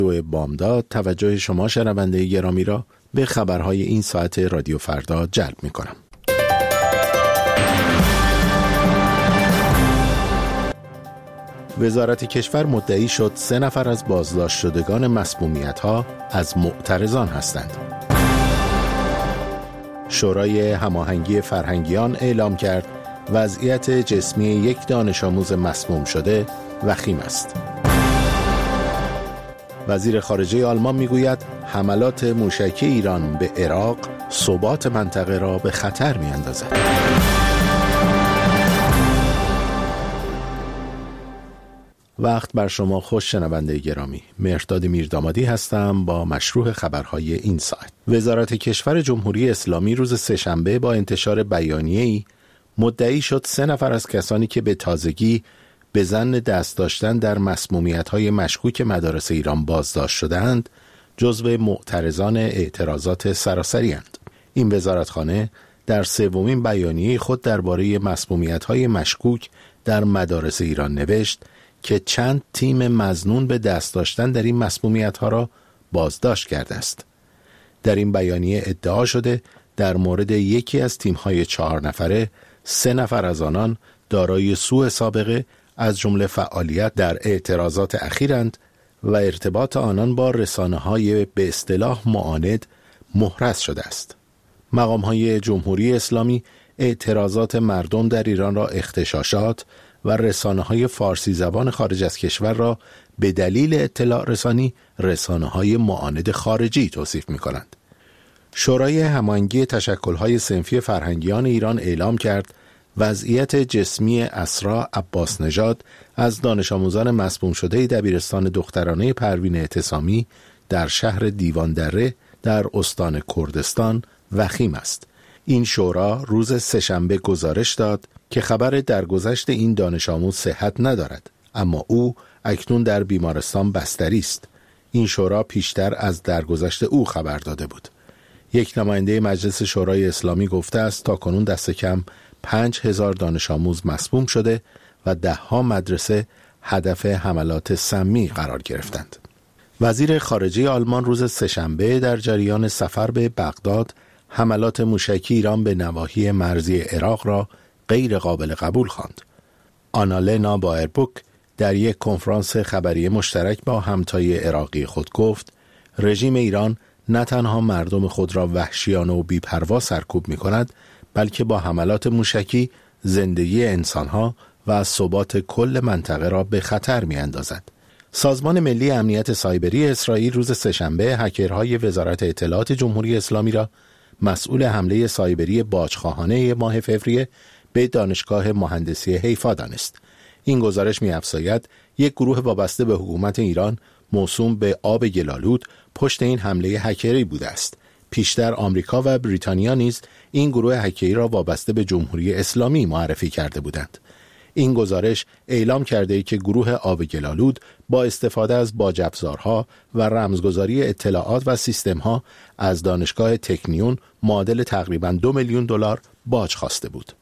بامداد توجه شما شنونده گرامی را به خبرهای این ساعت رادیو فردا جلب می‌کنم. وزارت کشور مدعی شد 3 نفر از بازداشت شدگان مسمومیت‌ها از معترضان هستند. شورای هماهنگی فرهنگیان اعلام کرد وضعیت جسمی یک دانش آموز مسموم شده وخیم است. وزیر خارجه آلمان میگوید حملات موشکی ایران به عراق ثبات منطقه را به خطر می‌اندازد. وقت بر شما خوش شنونده گرامی. مهرداد میردامادی هستم با مشروع خبرهای این ساعت. وزارت کشور جمهوری اسلامی روز سه‌شنبه با انتشار بیانیه‌ای مدعی شد 3 نفر از کسانی که به تازگی به ظن دست داشتن در مسمومیت‌های مشکوک مدارس ایران بازداشت شدند، جزو معترضان اعتراضات سراسری اند. این وزارتخانه در 3مین بیانیه خود درباره مسمومیت‌های مشکوک در مدارس ایران نوشت که چند تیم مظنون به دست داشتن در این مسمومیت‌ها را بازداشت کرده است. در این بیانیه ادعا شده در مورد یکی از تیم‌های 4 نفره 3 نفر از آنان دارای سوء سابقه از جمله فعالیت در اعتراضات اخیرند و ارتباط آنان با رسانه‌های به اصطلاح معاند محرز شده است. مقام‌های جمهوری اسلامی اعتراضات مردم در ایران را اغتشاشات و رسانه‌های فارسی زبان خارج از کشور را به دلیل اطلاع رسانی رسانه‌های معاند خارجی توصیف می‌کنند. شورای هماهنگی تشکل‌های صنفی فرهنگیان ایران اعلام کرد وضعیت جسمی اسرا عباس نژاد از دانش آموزان مسموم شده دبیرستان دخترانه پروین اعتصامی در شهر دیوان دره در استان کردستان وخیم است. این شورا روز سه‌شنبه گزارش داد که خبر درگذشت این دانش آموز صحت ندارد، اما او اکنون در بیمارستان بستری است. این شورا پیشتر از درگذشت او خبر داده بود. یک نماینده مجلس شورای اسلامی گفته است تاکنون دست کم 5000 دانش آموز مسموم شده و 10 مدرسه هدف حملات سمی قرار گرفتند. وزیر خارجه آلمان روز سه‌شنبه در جریان سفر به بغداد حملات موشکی ایران به نواحی مرزی عراق را غیر قابل قبول خواند. آنالنا بایربوک در یک کنفرانس خبری مشترک با همتای عراقی خود گفت رژیم ایران نه تنها مردم خود را وحشیانه و بی‌پروا سرکوب می‌کند، بلکه با حملات موشکی زندگی انسانها و ثبات کل منطقه را به خطر می‌اندازد. سازمان ملی امنیت سایبری اسرائیل روز سه‌شنبه هکرهای وزارت اطلاعات جمهوری اسلامی را مسئول حمله سایبری باجخواهانه ماه فوریه به دانشگاه مهندسی حیفا دانست. این گزارش می‌افزاید یک گروه وابسته به حکومت ایران موسوم به آب گلالود پشت این حمله هکری بوده است. پیشتر آمریکا و بریتانیا نیز این گروه هکری را وابسته به جمهوری اسلامی معرفی کرده بودند. این گزارش اعلام کرده که گروه آب گلالود با استفاده از باج افزارها و رمزگذاری اطلاعات و سیستم‌ها از دانشگاه تکنیون معادل تقریباً $2 میلیون باج خواسته بود.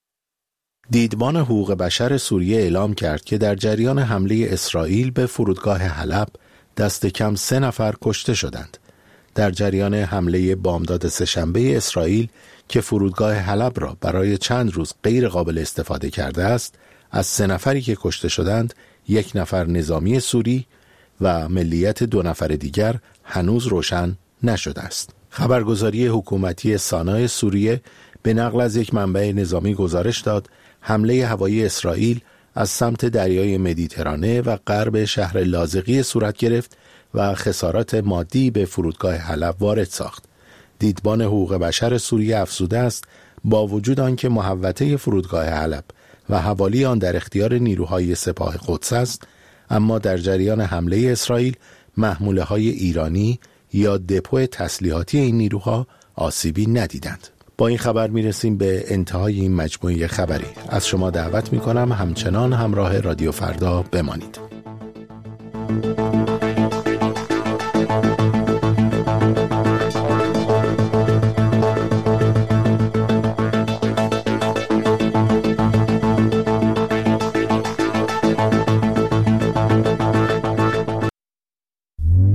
دیدبان حقوق بشر سوریه اعلام کرد که در جریان حمله اسرائیل به فرودگاه حلب دست کم 3 نفر کشته شدند. در جریان حمله بامداد سه‌شنبه اسرائیل که فرودگاه حلب را برای چند روز غیر قابل استفاده کرده است، از 3 نفری که کشته شدند 1 نفر نظامی سوری و ملیت 2 نفر دیگر هنوز روشن نشده است. خبرگزاری حکومتی سانا سوریه به نقل از یک منبع نظامی گزارش داد حمله هوایی اسرائیل از سمت دریای مدیترانه و غرب شهر لاذقیه صورت گرفت و خسارات مادی به فرودگاه حلب وارد ساخت. دیدبان حقوق بشر سوریه افزوده است با وجود آنکه محوطه فرودگاه حلب و حوالی آن در اختیار نیروهای سپاه قدس است، اما در جریان حمله اسرائیل محموله‌های ایرانی یا دپو تسلیحاتی این نیروها آسیبی ندیدند. با این خبر میرسیم به انتهای این مجموعه خبری. از شما دعوت میکنم همچنان همراه رادیو فردا بمانید.